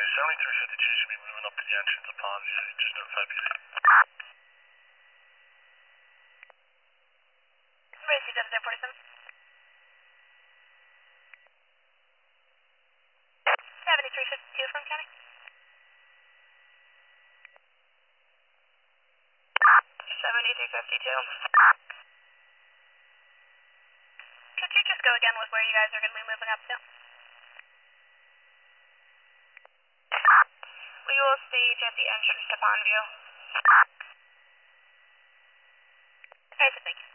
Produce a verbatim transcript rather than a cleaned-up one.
seventy-three fifty-two should be moving up to the entrance of Pondview. Just notify P D. Race seven zero forty-seven. seventy-three fifty-two from County. seventy-three fifty-two. Could you just go again with where you guys are going to be moving up to? We will stage at the entrance to Pondview. Alright, so thank you.